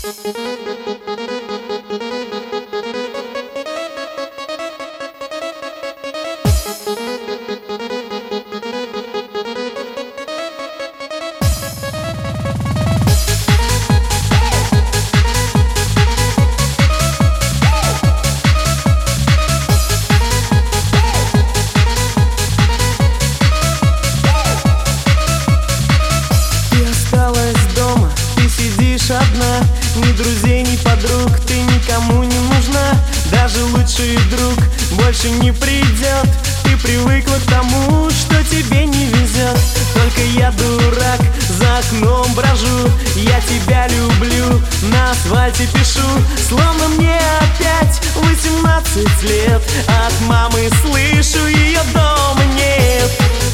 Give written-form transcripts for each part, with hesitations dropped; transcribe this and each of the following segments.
Одна, ни друзей, ни подруг, ты никому не нужна. Даже лучший друг больше не придет. Ты привыкла к тому, что тебе не везет. Только я дурак, за окном брожу. Я тебя люблю, на асфальте пишу. Словно мне опять 18 лет. От мамы слышу, ее дома нет.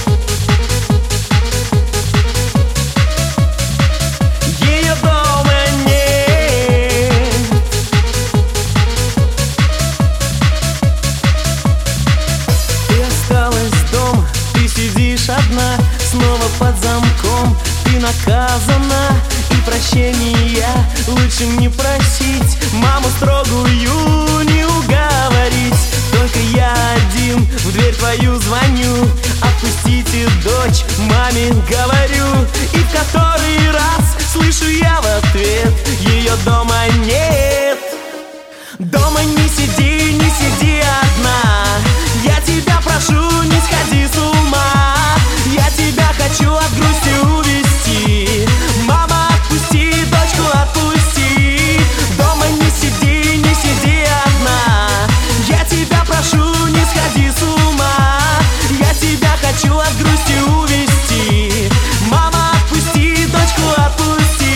Одна, снова под замком, ты наказана. И прощения лучше не просить, маму строгую не уговорить. Только я один в дверь твою звоню. Отпустите дочь, маме говорю. И в который раз слышу я в ответ: ее дома нет. Дома не сиди одна. Я тебя прошу, не сходи с ума. Я тебя хочу от грусти увести. Мама, отпусти, дочку отпусти. Дома не сиди одна. Я тебя прошу, не сходи с ума. Я тебя хочу от грусти увести. Мама, отпусти, дочку отпусти.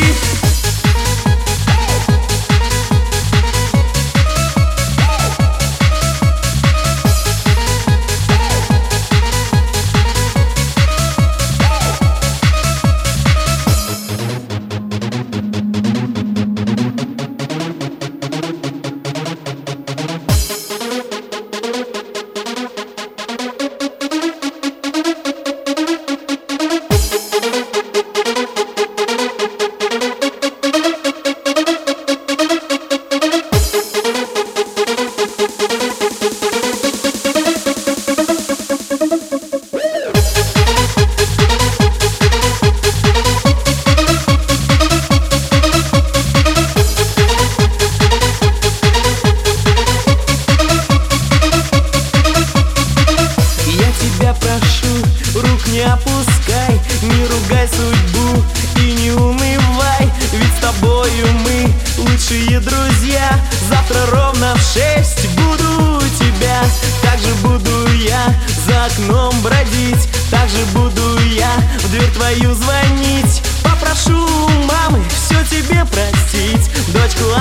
Не опускай, не ругай судьбу и не унывай. Ведь с тобою мы лучшие друзья. Завтра ровно в 6 буду у тебя. Так же буду я за окном бродить. Так же буду я в дверь твою звонить. Попрошу у мамы все тебе простить, дочку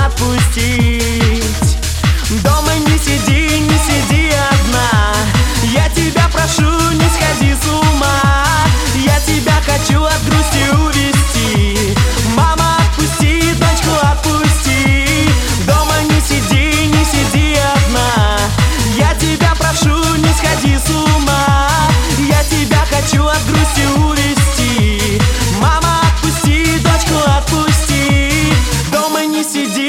отпустить. Дома не сиди одна. Я тебя прошу, не сходи с ума. Я тебя хочу от грусти увести. Мама, отпусти, дочку отпусти. Дома не сиди одна. Я тебя прошу, не сходи с ума. Я тебя хочу от грусти увести. Мама, отпусти, дочку отпусти. Дома не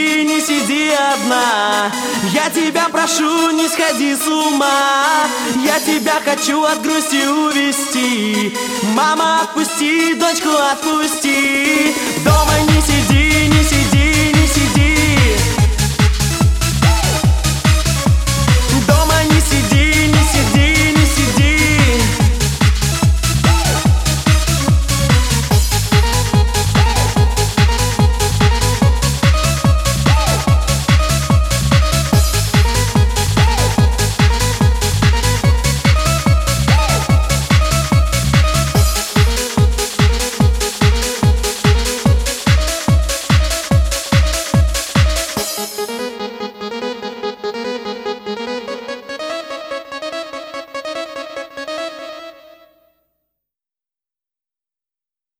сиди одна. Я тебя прошу, не сходи с ума. Я тебя хочу от грусти увести. Мама, отпусти, дочку отпусти. Дома не сиди.